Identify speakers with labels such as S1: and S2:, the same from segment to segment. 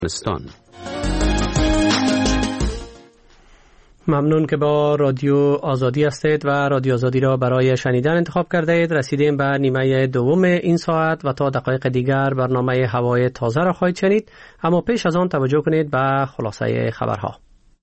S1: افغانستان.
S2: ممنون که با رادیو آزادی هستید و رادیو آزادی را برای شنیدن انتخاب کرده اید. رسیدیم به نیمه دوم این ساعت و تا دقایق دیگر برنامه هوای تازه را خواهید شنید، اما پیش از آن توجه کنید به خلاصه خبرها.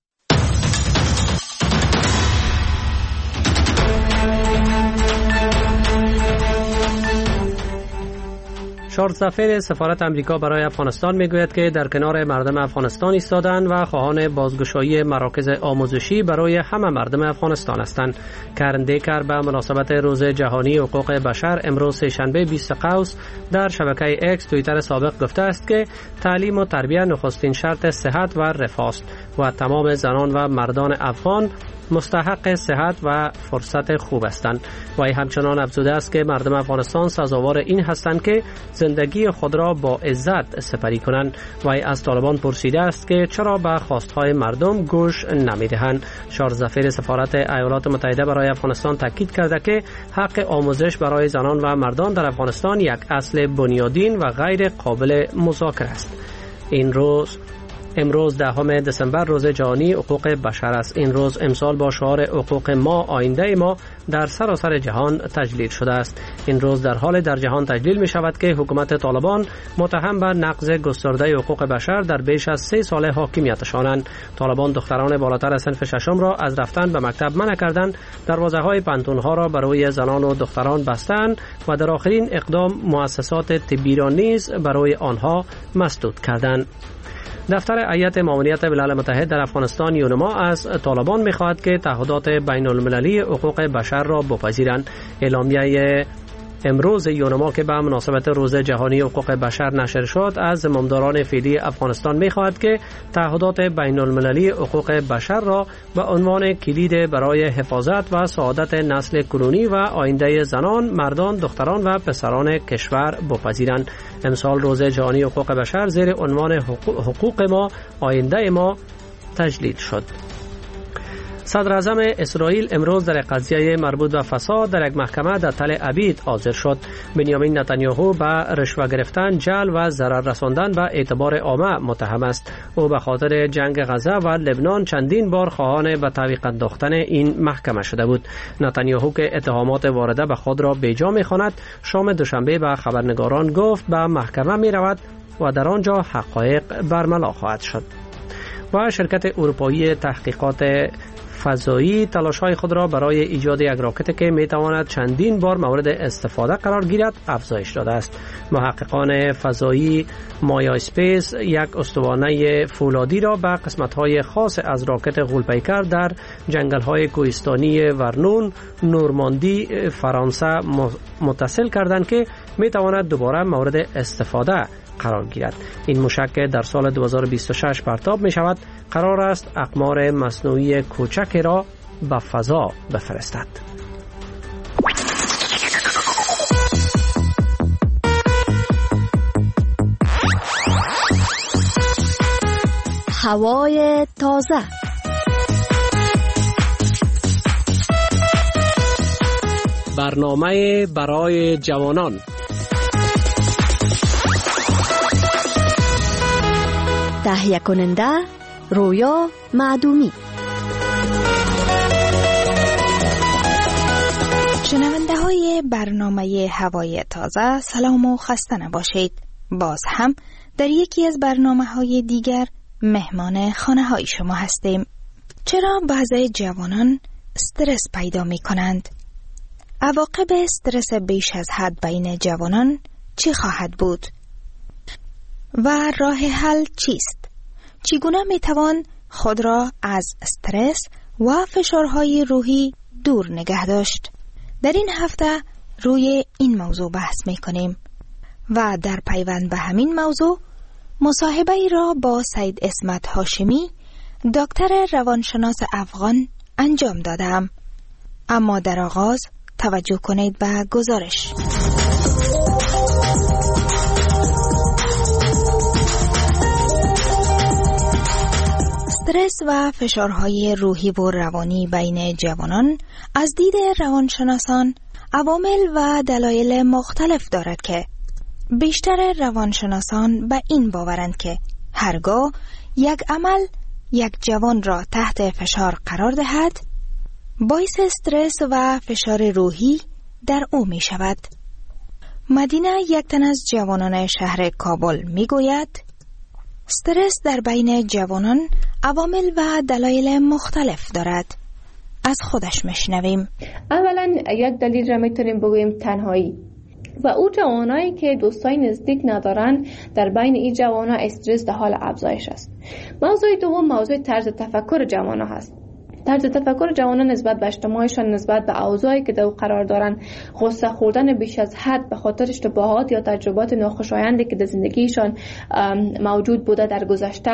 S2: چارلز زفیر سفارت امریکا برای افغانستان میگوید که در کنار مردم افغانستان ایستادند و خواهان بازگشایی مراکز آموزشی برای همه مردم افغانستان هستند. کرن دیکر به مناسبت روز جهانی حقوق بشر امروز سه‌شنبه 20 قوس در شبکه ایکس توییتر سابق گفته است که تعلیم و تربیت نخستین شرط صحت و رفاه است و تمام زنان و مردان افغان مستحق صحت و فرصت خوب هستند. و همچنان افزوده است که مردم افغانستان سزاوار این هستند که زندگی خود را با عزت سپری کنند. و از طالبان پرسیده است که چرا به خواستهای مردم گوش نمیدهند. چارلز زفیر سفارت ایالات متحده برای افغانستان تاکید کرده که حق آموزش برای زنان و مردان در افغانستان یک اصل بنیادین و غیر قابل مذاکره است. امروز 10 دسامبر روز جهانی حقوق بشر است. این روز امسال با شعار حقوق ما آینده ما در سراسر جهان تجلیل شده است. این روز در حال در جهان تجلیل می شود که حکومت طالبان متهم به نقض گسترده حقوق بشر در بیش از 3 سال حاکمیتشانند. طالبان دختران بالاتر از صنف ششم را از رفتن به مکتب منع کردند، دروازه‌های پانتون‌ها را برای زنان و دختران بستند و در آخرین اقدام مؤسسات طبی را نیز برای آنها مسدود کردند. دفتر هیئت ماموریت ملل متحد در افغانستان یونما از طالبان می‌خواهد که تعهدات بین‌المللی حقوق بشر را بپذیرند. اعلامیه امروز یونما که به مناسبت روز جهانی حقوق بشر نشر شد از زمامداران فعلی افغانستان می‌خواهد که تعهدات بین‌المللی حقوق بشر را به عنوان کلید برای حفاظت و سعادت نسل کنونی و آینده زنان، مردان، دختران و پسران کشور بپذیرند. امسال روز جهانی حقوق بشر زیر عنوان حقوق ما آینده ما تجلیل شد. صدر اعظم اسرائیل امروز در قضیه مربوط به فساد در یک محکمه در تل ابیب حاضر شد. بنیامین نتانیاهو به رشوه گرفتن، جعل و ضرر رساندن به اعتبار عامه متهم است. او به خاطر جنگ غزه و لبنان چندین بار خواهان به تعویق انداختن این محکمه شده بود. نتانیاهو که اتهامات وارده به خود را بیجا می‌خواند، شام دوشنبه به خبرنگاران گفت به محکمه می‌رود و در آنجا حقایق برملا خواهد شد. و شرکت اروپایی تحقیقات فضایی تلاش‌های خود را برای ایجاد یک راکت که می‌تواند چندین بار مورد استفاده قرار گیرد افزایش داده است. محققان فضایی مایا اسپیس یک استوانه فولادی را به قسمت‌های خاص از راکت غول‌پیکر در جنگل‌های کوهستانی ورنون، نورماندی، فرانسه متصل کردند که می‌تواند دوباره مورد استفاده قرار گیرد. این موشک در سال 2026 پرتاب می شود، قرار است اقمار مصنوعی کوچکی را به فضا بفرستد.
S3: هوای تازه.
S2: برنامه برای جوانان.
S3: تهیه کننده رویا معدومی.
S4: شنونده های برنامه هوای تازه، سلام و خسته نباشید. باز هم در یکی از برنامه های دیگر مهمان خانه های شما هستیم. چرا بعضی جوانان استرس پیدا می کنند؟ عواقب استرس بیش از حد بین جوانان چی خواهد بود؟ و راه حل چیست؟ چگونه می توان خود را از استرس و فشارهای روحی دور نگه داشت؟ در این هفته روی این موضوع بحث می کنیم و در پیوند به همین موضوع مصاحبه ای را با سید اسمت هاشمی، دکتر روانشناس افغان انجام دادم. اما در آغاز توجه کنید به گزارش. استرس و فشارهای روحی و روانی بین جوانان از دید روانشناسان عوامل و دلایل مختلف دارد که بیشتر روانشناسان به این باورند که هرگاه یک عمل یک جوان را تحت فشار قرار دهد، باعث استرس و فشار روحی در او می شود. مدینه، یک تن از جوانان شهر کابل می گوید استرس در بین جوانان عوامل و دلایل مختلف دارد. از خودش میشنویم.
S1: اولا یک دلیل را میتونیم بگوییم تنهایی و او جوانایی که دوستای نزدیک ندارن، در بین این جوانا استرس در حال افزایش است. موضوع دوم موضوع طرز تفکر جوانا هست. طرز تفکر جوانان نسبت به اجتماعشان، نسبت به اوضاعی که در او قرار دارن، غصه خوردن بیش از حد به خاطر اشتباهات یا تجربات ناخوشایندی که در زندگیشان موجود بوده در گذشته.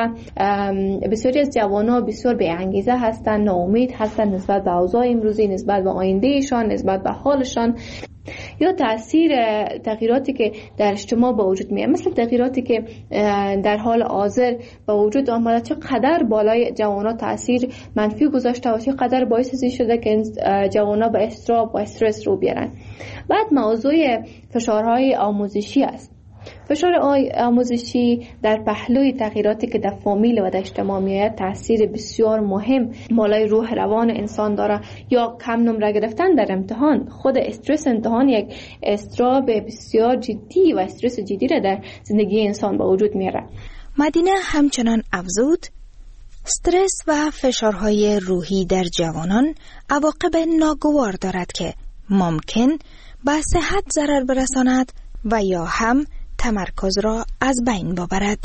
S1: بسیاری از جوانان بسیار بی انگیزه هستند، ناامید هستند نسبت به اوضاع امروزی، نسبت به آیندهشان، نسبت به حالشان، یا تأثیر تغییراتی که در اجتماع با وجود میاد، مثل تغییراتی که در حال حاضر با وجود آمده، چقدر بالای جوانا تأثیر منفی گذاشته و چقدر باعث این شده که جوانا به اضطراب و استرس رو بیارن. بعد موضوع فشارهای آموزشی است. فشار آموزشی در پهلوی تغییراتی که در فامیل و در اجتماع میاد تاثیر بسیار مهم بالای روح روان انسان داره. یا کم نمره گرفتن در امتحان، خود استرس امتحان یک اضطراب بسیار جدی و استرس جدی را در زندگی انسان با وجود میاره.
S4: مدینه همچنان افزود استرس و فشارهای روحی در جوانان عواقب ناگوار دارد که ممکن به صحت ضرر برساند و یا هم تمرکز را از بین ببرد.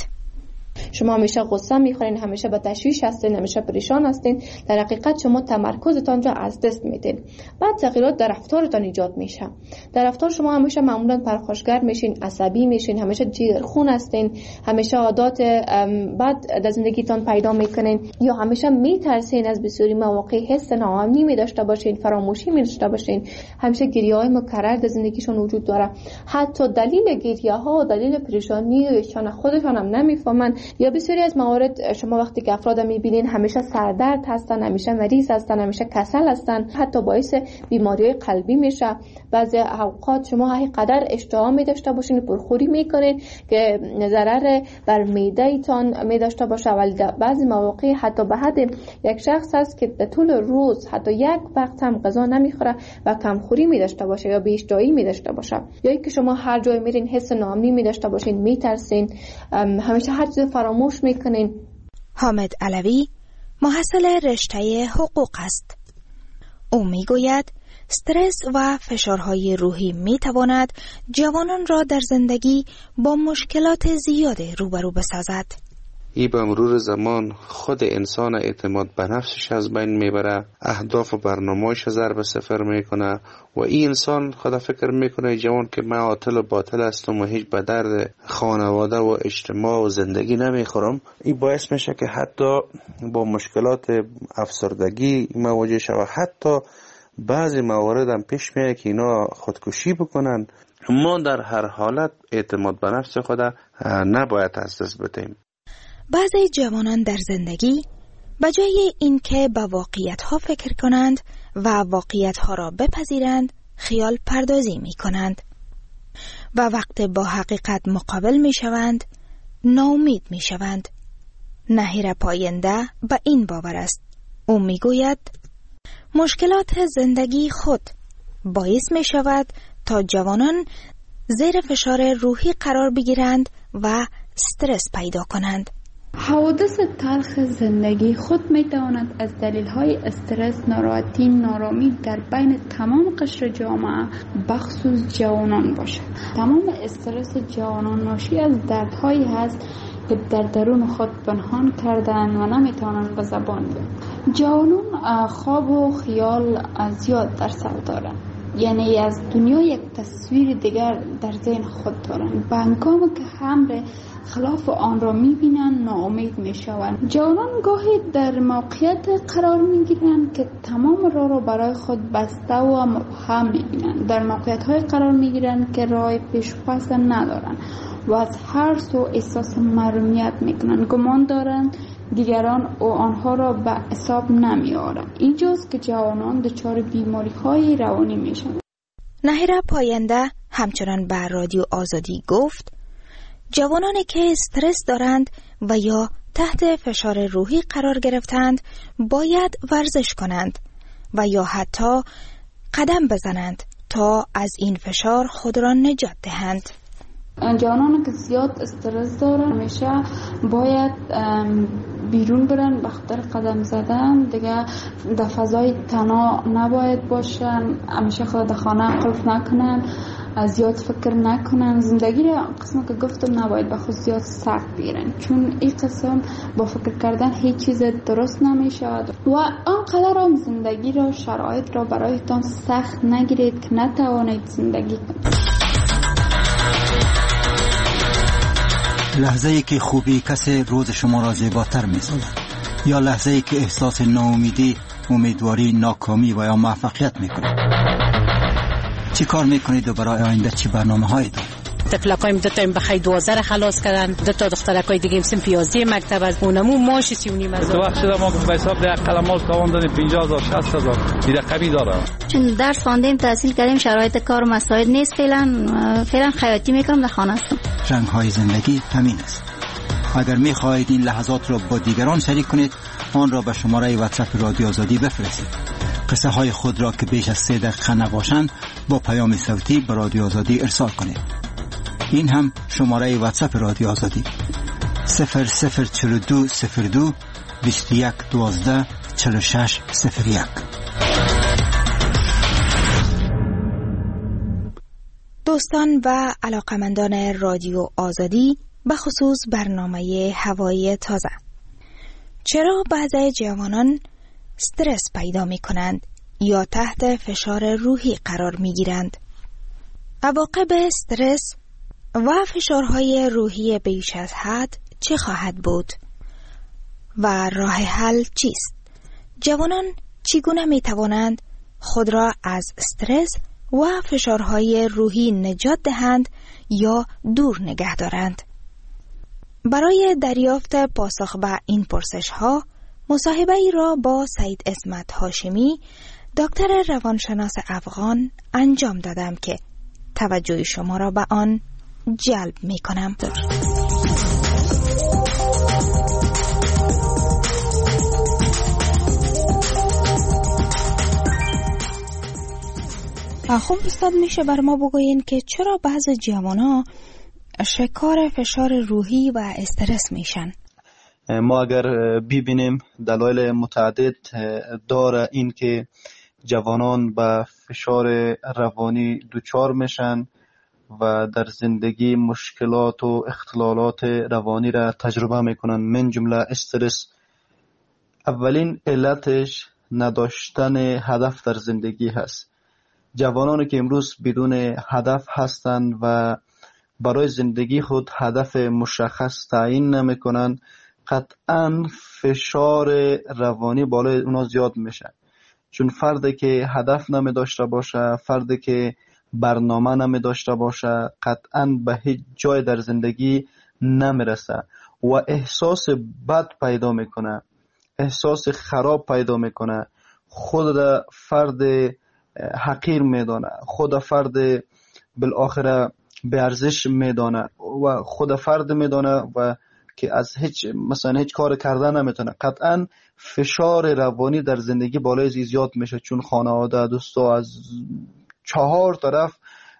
S1: شما همیشه غصه میخورین، همیشه به تشویش هستین، همیشه پریشان هستین، در حقیقت شما تمرکزتان را از دست میدین. بعد تغییرات در رفتارتان ایجاد میشه. در رفتار شما همیشه معمولا پرخاشگر میشین، عصبی میشین، همیشه جیگرخون هستین، همیشه عادات بد در زندگیتان پیدا میکنین، یا همیشه میترسین از بسیاری مواقع، حس ناامنی داشته باشین، فراموشی داشته باشین، همیشه گریه‌های مکرر در زندگیشون وجود داره. حتی دلیل گریه‌ها و دلیل پریشانیشان خودشان هم نمیفهمن. یا بسیاری از موارد شما وقتی که افراد میبینین همیشه سردرد هستن، همیشه مریض هستن، همیشه کسل هستن، حتی باعث بیماری‌های قلبی میشه. بعضی اوقات شما هی قدر اشتها می داشته باشین، پرخوری میکنین که ضرر بر معده ایتان می داشته باشه، ولی بعضی مواقع حتی به حد یک شخص هست که در طول روز حتی یک وقت هم غذا نمیخوره و کمخوری می داشته باشه یا بی اشتهایی می داشته باشه. یا اینکه شما هر جای میرین حس ناامنی می داشته باشین، میترسین، همیشه هر چیز فراموش میکنین.
S4: حامد علوی محصل رشته حقوق است. او میگوید استرس و فشارهای روحی میتواند جوانان را در زندگی با مشکلات زیاد روبرو بسازد.
S5: ای به مرور زمان خود انسان اعتماد به نفسش از بین میبره، اهداف و برنامه‌اش ضرب صفر میکنه و این انسان خود فکر میکنه جوان که من عاطل و باطل هستم و هیچ به درد خانواده و اجتماع و زندگی نمیخورم. این باعث میشه که حتی با مشکلات افسردگی مواجه شود. حتی بعضی موارد هم پیش میاد که اینا خودکشی بکنن. ما در هر حالت اعتماد به نفس خود نباید از دست بدیم.
S4: بعضی جوانان در زندگی به جای اینکه به واقعیت‌ها فکر کنند و واقعیت‌ها را بپذیرند، خیال پردازی می‌کنند و وقت با حقیقت مقابل می‌شوند، ناامید می‌شوند. نهیر پاینده به این باور است. او می‌گوید مشکلات زندگی خود باعث می‌شود تا جوانان زیر فشار روحی قرار بگیرند و استرس پیدا کنند.
S6: حوادث تلخ زندگی خود میتواند از دلیل‌های استرس، ناراحتی، نارامی در بین تمام قشر جامعه بخصوص جوانان باشد. تمام استرس جوانان ناشی از دردهایی هست که در درون خود پنهان کردن و نمیتوانند به زبان بیارند. جوانان خواب و خیال زیاد در سر دارند، یعنی از دنیا یک تصویر دیگر در ذهن خود دارند. به هنگامی که امر خلاف آن را میبینند ناامید میشوند. جوانان گاهی در موقعیت قرار میگیرند که تمام راه را برای خود بسته و مبهم میبینند. در موقعیت های قرار میگیرند که راه پیش پس ندارند و از هر سو احساس محرومیت میکنند. گمان دارند دیگران و آنها را به حساب نمیآورند. اینجاست که جوانان دچار بیماری‌های روانی میشوند.
S4: نهیر پاینده همچنان به رادیو آزادی گفت جوانانی که استرس دارند و یا تحت فشار روحی قرار گرفتند باید ورزش کنند و یا حتی قدم بزنند تا از این فشار خود را نجات دهند.
S6: جوانان که زیاد استرس دارن همیشه باید بیرون برن، به خاطر قدم زدن دیگه در فضای تنها نباید باشن، همیشه خود در خانه قفل نکنن، زیاد فکر نکنن. زندگی را قسم که گفتم نباید به خود زیاد سخت بگیرن، چون این قسم با فکر کردن هیچ چیز درست نمیشه و آنقدر هم زندگی را شرایط را برایتان سخت نگیرید که نتوانید زندگی کنید.
S7: لحظه ای که خوبی کسی روز شما را زیباتر می‌سازد یا لحظه ای که احساس ناامیدی، امیدواری، ناکامی و یا موفقیت می‌کنید. چی کار می‌کنید و برای آینده چی برنامه‌هایی دارید؟
S8: طفلکایم دو تا بخای 12 خلاص کردن، دو تا دخترکای دیگه هم سن 11 مکتب از اونمو ماش 39,000.
S9: تو وقت شده ما به حساب ده قلماس تاوان دادیم 50,000 60,000 دیگه کمی داره.
S10: چون درس خواندیم تحصیل کردیم شرایط کار مساعد نیست، فعلا خیاطی میکنم در خانه هستم.
S7: رنگ‌های زندگی همین است. اگر می‌خواهید این لحظات را با دیگران شریک کنید آن را به شماره واتساپ رادیو آزادی بفرستید. قصه های خود را که بیش از 3 دقیقه نباشند با پیام صوتی به رادیو آزادی ارسال کنید. این هم شماره واتساپ رادیو آزادی 0042 02 21 12 46 01.
S4: دوستان و علاقمندان رادیو آزادی، به خصوص برنامه هوای تازه، چرا بعضی جوانان استرس پیدا می کنند یا تحت فشار روحی قرار می گیرند؟ عواقب استرس و فشارهای روحی بیش از حد چه خواهد بود و راه حل چیست؟ جوانان چگونه می توانند خود را از استرس و فشارهای روحی نجات دهند یا دور نگه دارند؟ برای دریافت پاسخ به این پرسش ها مصاحبه ای را با سید عصمت هاشمی، دکتر روانشناس افغان انجام دادم که توجه شما را به آن جلب می کنم. خب استاد، میشه بر ما بگوین که چرا بعضی جوانان شکار فشار روحی و استرس میشن؟
S11: ما اگر ببینیم دلایل متعدد داره این که جوانان به فشار روانی دچار میشن و در زندگی مشکلات و اختلالات روانی را تجربه میکنن، من جمله استرس. اولین علتش نداشتن هدف در زندگی هست. جوانانی که امروز بدون هدف هستند و برای زندگی خود هدف مشخص تعیین نمیکنن، قطعا فشار روانی بالای اونا زیاد میشه. چون فردی که هدف نمی داشته باشه، فردی که برنامه نمی داشته باشه، قطعا به هیچ جای در زندگی نمیرسه و احساس بد پیدا میکنه، احساس خراب پیدا میکنه، خود فرد حقیر میدانه، خود فرد بالاخره به ارزش میدانه و خود فرد میدانه و که از هیچ کار کردن نمیتونه. قطعا فشار روانی در زندگی بالای زیاد میشه، چون خانواده، دوستا از 4 طرف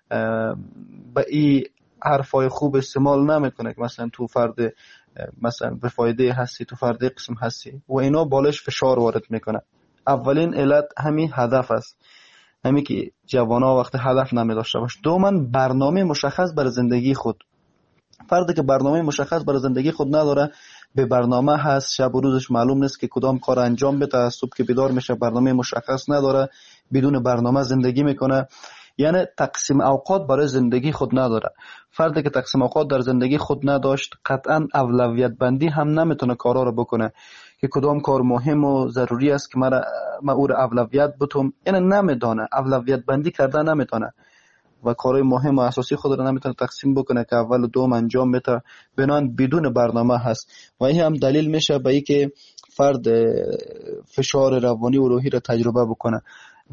S11: به این حرفای خوب استعمال نمیکنه که مثلا تو فرد به فایده هستی، تو فرد قسم هستی و اینا بالش فشار وارد میکنه. اولین علت همین هدف است، همین که جوانا وقت هدف نمی داشته باشه. دوما برنامه مشخص برای زندگی خود. فردی که برنامه مشخص برای زندگی خود نداره، به برنامه هست، شب و روزش معلوم نیست که کدام کار انجام بده، صبح که بیدار میشه برنامه مشخص نداره، بدون برنامه زندگی میکنه، یعنی تقسیم اوقات برای زندگی خود نداره. فردی که تقسیم اوقات در زندگی خود نداشت، قطعا اولویت بندی هم نمیتونه کارا رو بکنه که کدام کار مهم و ضروری است که من او رو اولویت بتم، یعنی نمیدونه، اولویت بندی کرده نمیتونه و کارهای مهم و اساسی خود رو نمیتونه تقسیم بکنه که اول و دوم انجام بده، بنان بدون برنامه هست و این هم دلیل میشه به این که فرد فشار روانی و روحی رو تجربه بکنه.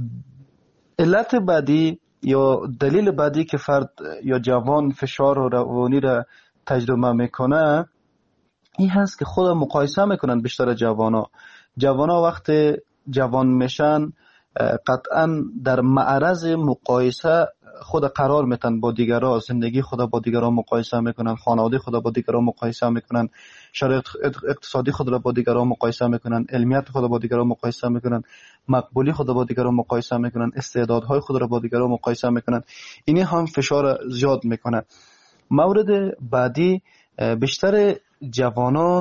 S11: علت بعدی یا دلیل بعدی که فرد یا جوان فشار روانی رو تجربه میکنه، این هست که خود مقایسه میکنن. بیشتر جوانا وقتی جوان میشن قطعا در معرض مقایسه خود قرار میتن با دیگران، زندگی خود با دیگران مقایسه میکنن، خانواده خود با دیگران مقایسه میکنن، شرایط اقتصادی خود را با دیگران مقایسه میکنن، علمیت خود با دیگران مقایسه میکنن، مقبولی خود با دیگران مقایسه میکنن، استعدادهای خود را با دیگران مقایسه میکنن. این هم فشار زیاد میکنه. مورد بعدی بیشتر جوانا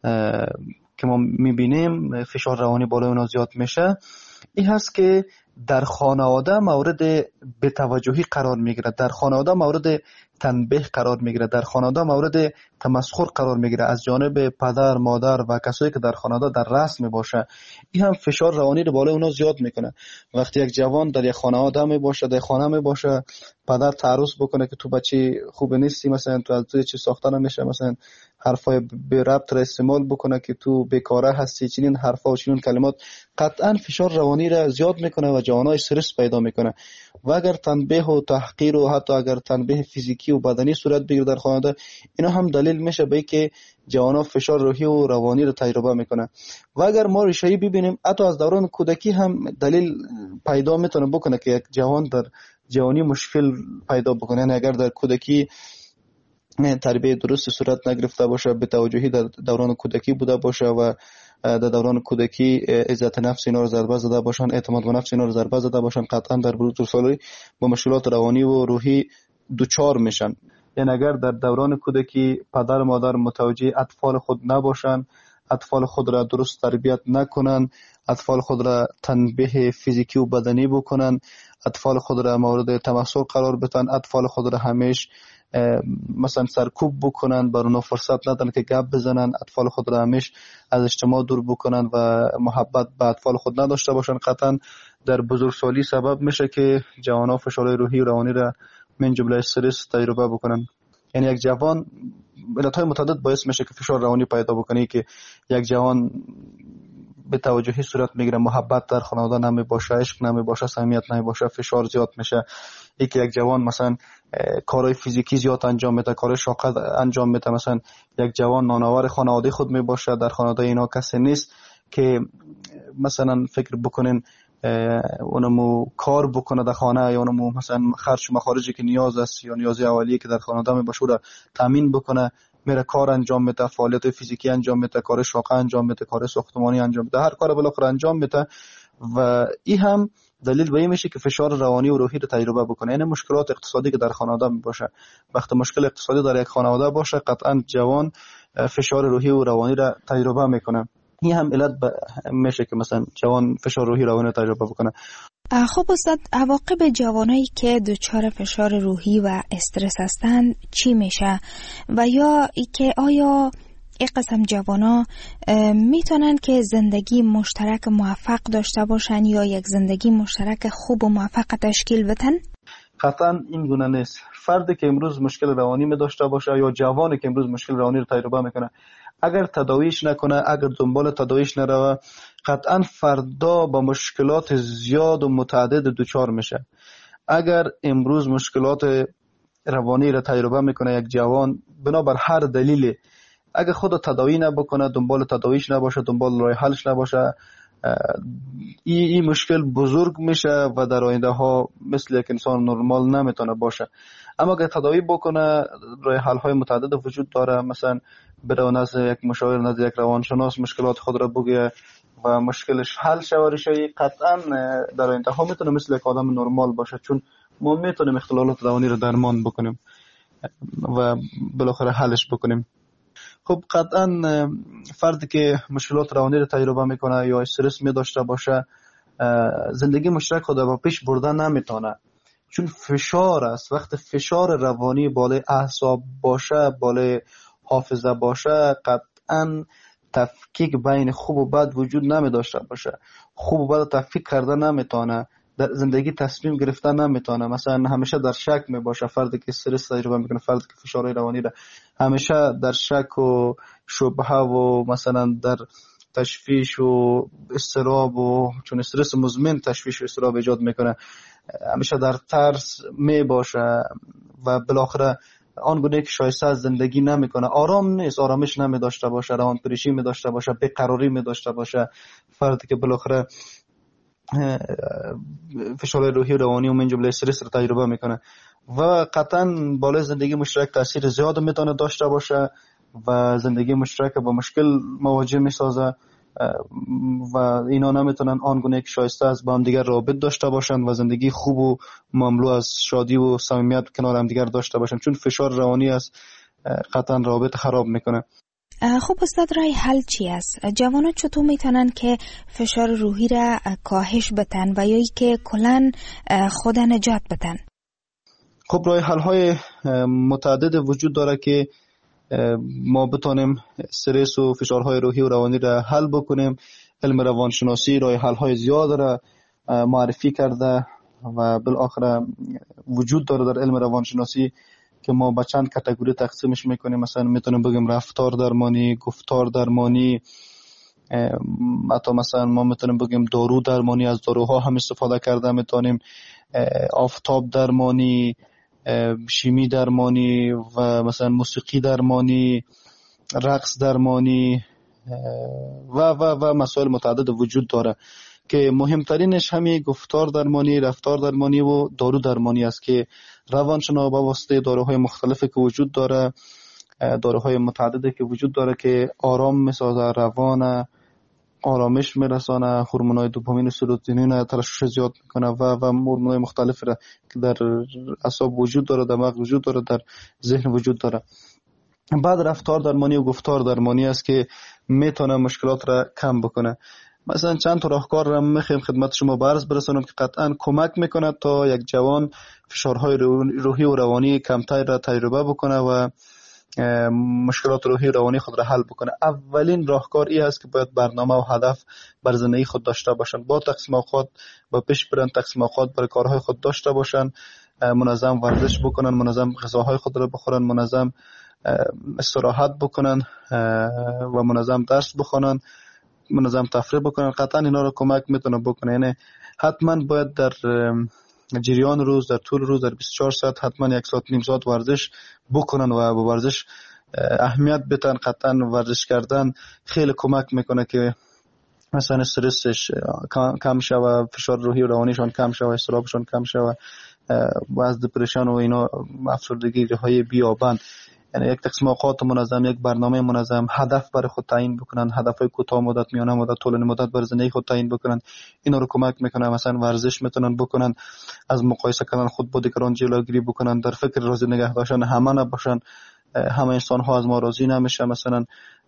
S11: که ما میبینیم فشار روانی بالای اونا زیاد میشه، این هست که در خانواده مورد بی‌توجهی قرار میگیره، در خانواده مورد تنبیه قرار میگیره، در خانواده مورد تمسخر قرار میگیره از جانب پدر، مادر و کسایی که در خانواده در رأس میباشه. این هم فشار روانی رو بالای اونا زیاد میکنه. وقتی یک جوان در یک خانواده میباشه، در خانه میباشه، پدر تعرض بکنه که تو بچه خوب نیستی، مثلا تو از چی ساخته نمیشه، مثلا حرفای به ربط را استعمال بکنه که تو بیکاره هستی، چنین حرفا و چنین کلمات، قطعا فشار روانی را زیاد میکنه و جوانای استرس پیدا میکنه. و اگر تنبیه و تحقیر و حتی اگر تنبیه فیزیکی و بدنی صورت بگیره در خانواده، اینا هم دلیل میشه به اینکه جوانا فشار روحی و روانی رو تجربه میکنه. و اگر ما ریشه‌ای ببینیم، حتی از دوران کودکی هم دلیل پیدا میتونه بکنه که یک جوان در جوانی مشکل پیدا بکنه. یعنی اگر در کودکی تربیت درست صورت نگرفته باشه، به توجهی در دوران کودکی بوده باشه و در دوران کودکی عزت نفس اینا رو ضربه زده باشن، اعتماد به نفس اینا رو ضربه زده باشن، قطعا در بزرگسالی با مشکلات روانی و روحی دوچار میشن. یعنی اگر در دوران کودکی پدر و مادر متوجه اطفال خود نباشن، اطفال خود را درست تربیت نکنن، اطفال خود را تنبیه فیزیکی و بدنی بکنن، اطفال خود را مورد تمسخر قرار بدن، اطفال خود را همیشه مثلا سرکوب بکنن، بر اونا فرصت ندن که گپ بزنن، اطفال خود را همیشه از اجتماع دور بکنن و محبت به اطفال خود نداشته باشن، قطعا در بزرگسالی سبب میشه که جوانا فشار روحی و روانی را من جمله استرس تجربه بکنن. یعنی یک جوان علتهای متعدد باعث میشه که فشار روانی پیدا بکنه، که یک جوان به توجهی صورت میگیره، محبت در خانواده نمی باشه، عشق نمی باشه، صمیمیت نمی باشه، فشار زیاد میشه. یکی یک جوان مثلا کارهای فیزیکی زیاد انجام میده، کارهای شاق انجام میده، مثلا یک جوان نانآور خانواده خود می باشه، در خانواده اینا کسی نیست که مثلا فکر بکنین اونمو کار بکنه در خانه، یا اونمو مثلا خرج و مخارجی که نیاز است یا نیازی اولیه که در خانواده می باشه را تامین بکنه، میره کار انجام میده، فعالیت فیزیکی انجام میده، کار شاقه انجام میده، کار ساختمانی انجام میده، هر کار بالاخره انجام میده. و این هم دلیل به این میشه که فشار روانی و روحی رو تجربه بکنه. یعنی مشکلات اقتصادی که در خانواده باشه، وقتی مشکل اقتصادی در یک خانواده باشه، قطعا جوان فشار روحی و روانی رو تجربه میکنه. این هم علت میشه که مثلا جوان فشار روحی روانی رو تجربه بکنه.
S4: خب استاد، عواقب جوانایی که دچار فشار روحی و استرس هستند چی میشه؟ و یا ای که آیا این قسم جوانا میتونن که زندگی مشترک موفق داشته باشن یا یک زندگی مشترک خوب و موفق تشکیل بدن؟
S11: قطعا این گونه نیست. فردی که امروز مشکل روانی می داشته باشه یا جوانی که امروز مشکل روانی رو تجربه میکنه، اگر تداویش نکنه، اگر دنبال تداویش نروه، قطعا فردا با مشکلات زیاد و متعدد دوچار میشه. اگر امروز مشکلات روانی را تجربه میکنه یک جوان بنابر هر دلیلی، اگر خود تداوی نبکنه، دنبال تداویش نباشه، دنبال راه حلش نباشه، این مشکل بزرگ میشه و در آینده ها مثل یک انسان نرمال نمیتونه باشه. اما اگر تداوی بکنه، راه حل های متعدد وجود داره، مثلا بره نزد یک مشاور، نزد یک روانشناس مشکلات خود را بگه و مشکلش حل شوارشی، قطعا در آینده ها میتونه مثل یک آدم نرمال باشه، چون ما میتونیم اختلالات روانی رو درمان بکنیم و بالاخره حلش بکنیم. خب قطعا فردی که مشکلات روانی رو تجربه میکنه یا استرس می داشته باشه، زندگی مشترک خود با پیش بردن نمیتونه، چون فشار است. وقت فشار روانی بالای اعصاب باشه، بالای حافظه باشه، قطعا تفکیک بین خوب و بد وجود نمی داشته باشه. خوب و بد تفکیک کرده نمیتونه، در زندگی تصمیم گرفتن نمیتونه. مثلا همیشه در شک می باشه. فردی که استرس تجربه میکنه، فردی که فشار روانی را همیشه در شک و شبهه و مثلا در تشویش و اضطراب، و چون استرس مزمن تشویش و اضطراب ایجاد میکنه، همیشه در ترس می باشه و بالاخره آنگونه که شایسته از زندگی نمیکنه، آرام نیست، آرامش نمی داشته باشه، روان پریشی می داشته باشه، بیقراری می داشته باشه، فردی که بالاخره فشار روحی و روانی و من جمله استرس رو تجربه میکنه و قطعا بالای زندگی مشترک تاثیر زیاد میتونه داشته باشه و زندگی مشترک با مشکل مواجه میسازه و اینا نمیتونن آنگونه که شایسته از با هم دیگر رابط داشته باشن و زندگی خوب و مملو از شادی و صمیمیت کنار هم دیگر داشته باشن، چون فشار روانی است قطعا رابط خراب میکنه.
S4: خب استاد، رای حل چی است؟ جوانان چطور میتونن که فشار روحی را کاهش بدن و یا که کلن خود نجات بدن؟
S11: خب رای حل های متعدد وجود داره که ما بتونیم استرس و فشارهای روحی و روانی را حل بکنیم. علم روانشناسی رای حل های زیاد را معرفی کرده و بالاخره وجود داره در علم روانشناسی که ما با چند کاتگوری تقسیمش میکنیم. مثلا میتونیم بگیم رفتار درمانی، گفتار درمانی، حتی مثلا ما میتونیم بگیم دارو درمانی، از داروها هم استفاده کرده میتونیم، آفتاب درمانی، شیمی درمانی و مثلا موسیقی درمانی، رقص درمانی و مسائل متعدد وجود داره که مهمترینش همین گفتار درمانی، رفتار درمانی و دارو درمانی است که روانشناس با واسطه داروهای مختلفی که وجود داره، داروهای متعددی که وجود داره که آرام میسازه، روان آرامش میرسانه، هورمونای دوپامین و سروتونین ترشح زیاد میکنه و هورمونای مختلفی که در اعصاب وجود داره، دماغ وجود داره، در ذهن وجود داره. بعد رفتار درمانی و گفتار درمانی است که میتونه مشکلات را کم بکنه. مثلا چند تا راهکار را میخوایم خدمت شما عرض برسونم که قطعا کمک میکنه تا یک جوان فشارهای روحی و روانی کمتر را تجربه بکنه و مشکلات روحی و روانی خود را حل بکنه. اولین راهکار این است که باید برنامه و هدف بر زندگی خود داشته باشن، با تقسیم اوقات با پیش برن، تقسیم اوقات برای کارهای خود داشته باشن، منظم ورزش بکنن، منظم غذاهای خود را بخورن، منظم استراحت بکنن و منظم درس بخونن، منظم تفریح بکنن. قطعا اینا رو کمک میتونه بکنه. یعنی حتما باید در جریان روز، در طول روز، در 24 ساعت حتما 1 ساعت نیم ساعت ورزش بکنن و به ورزش اهمیت بدن. قطعا ورزش کردن خیلی کمک میکنه که مثلا استرسش کم شوه، فشار روحی و روانیشان کم شوه، اضطرابشان کم شوه و از دپرشن و اینا افسردگی های بیابند. یعنی یک تقسیم اوقات منظم، یک برنامه منظم، هدف برای خود تعیین بکنن، هدفهای کوتاه مدت، میانه مدت، طولانی مدت برای زندگی خود تعیین بکنن. اینا رو کمک میکنه. مثلا ورزش میتونن بکنن، از مقایسه کردن خود با دیگران جلوگیری بکنن، در فکر راضی نگه داشتن همه نباشن. همه انسان ها از ما راضی نمیشه. مثلا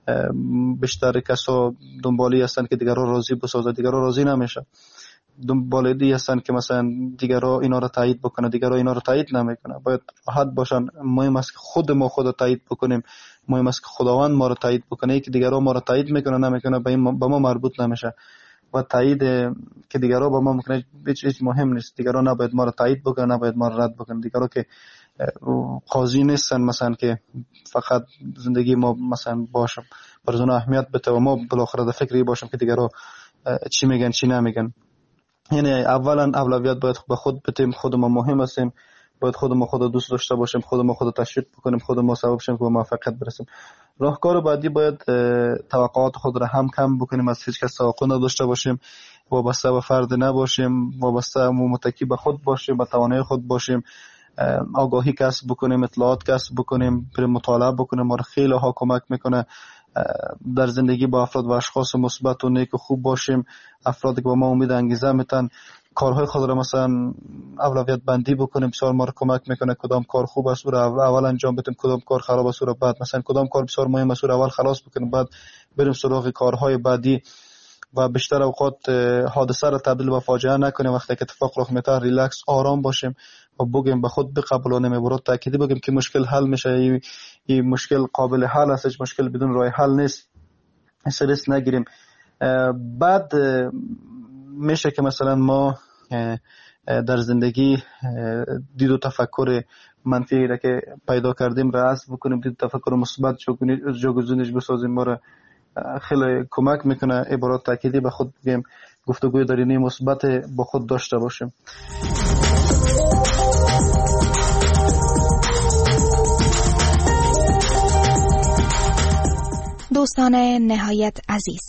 S11: بیشتر کسا دنبالی هستن که دیگران راضی بسازه، دیگران راضی نمیشه. دنبالی هستن که مثلا دیگران اینا رو تایید بکنه، دیگران اینا رو تایید نمیکنه. باید راحت باشن. مهم است که خود ما خود رو تایید بکنیم. مهم است که خداوند ما رو تایید بکنه. که دیگران ما رو تایید میکنه نمیکنه به ما مربوط نمیشه. و تایید که دیگران با ما میکنه هیچ مهم نیست. دیگران نباید ما رو تایید بکنه، نباید ما رو رد بکنه. دیگران که قاضی نیستن مثلا که فقط زندگی ما مثلا باشم برای اون اهمیت بده و ما بالاخره در فکری باشم که دیگران چی میگن چی نمیگن. یعنی اولا اولویت باید به خود بدیم. خود ما مهم هستیم. باید خود ما خود دوست داشته باشیم، خود ما خود تشویق بکنیم، خود ما سبب شیم که به موفقیت برسیم. راهکار بعدی باید توقعات خود را هم کم بکنیم، از هیچ کس توقع نداشته باشیم، وابسته به فرد نباشیم، وابسته و متکی به خود باشیم، به توانایی خود باشیم، آگاهی کسب بکنیم، اطلاعات کسب بکنیم، بریم مطالعه بکنیم. ما خیلی ها کمک میکنه در زندگی با افراد و اشخاص مثبت و نیک و خوب باشیم. افرادی که با ما امید انگیزه میتن، کارهای خود را مثلا اولویت بندی بکنیم. بسیار ما رو کمک میکنه کدام کار خوب است و اول انجام بدیم، کدام کار خراب است و بعد مثلا کدام کار بسیار مهم است و اول خلاص بکنیم، بعد بریم سراغ کارهای بعدی. و بیشتر اوقات حادثه را تبدیل به فاجعه نکنیم. وقتی که اتفاق رخ میده ریلکس آرام باشیم و بگیم به خود بقبولانیم، برات تأکیدی بگیم که مشکل حل میشه، این مشکل قابل حل است، هیچ مشکل بدون راه حل نیست. استرس نگیریم. بعد میشه که مثلا ما در زندگی دید و تفکر منفی را که پیدا کردیم را حذف بکنیم، دید و تفکر مثبت جایگزینش بسازیم. ما را خیلی کمک میکنه. عبارات تأکیدی به خود بگیم، گفتگوی درونی مثبت با خود داشته باشیم.
S4: دوستان نهایت عزیز،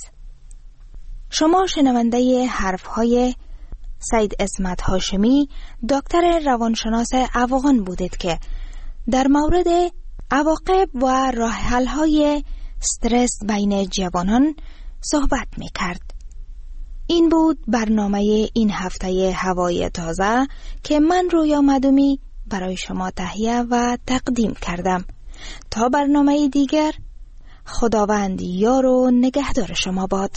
S4: شما شنونده حرفهای سید عصمت هاشمی، دکتر روانشناس افغان بودید که در مورد عواقب و راه حل‌های استرس بین جوانان صحبت می‌کرد. این بود برنامه این هفته هوای تازه که من رویا مدومی برای شما تهیه و تقدیم کردم. تا برنامه دیگر، خداوند یار و نگهدار شما باد.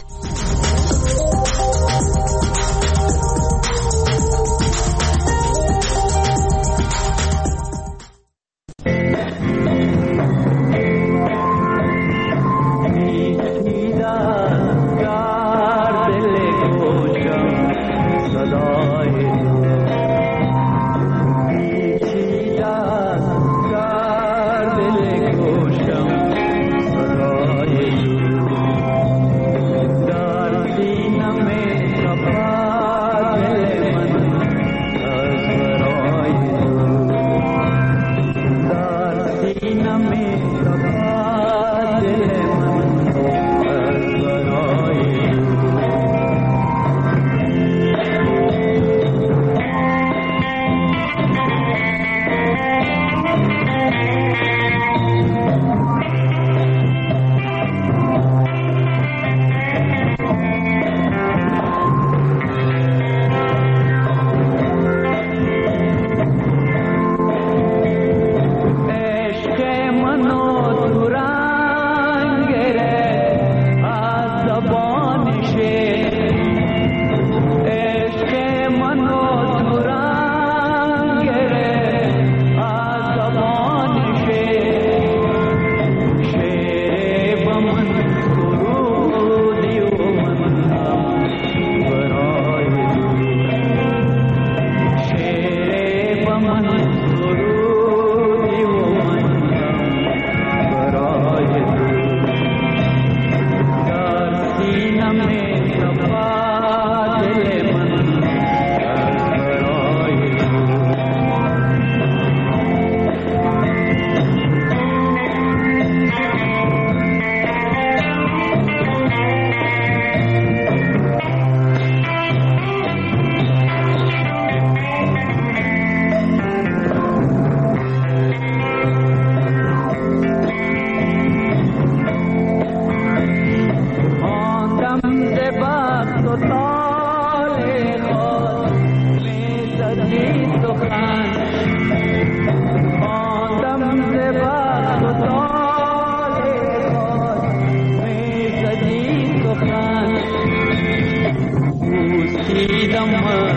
S12: Dhamma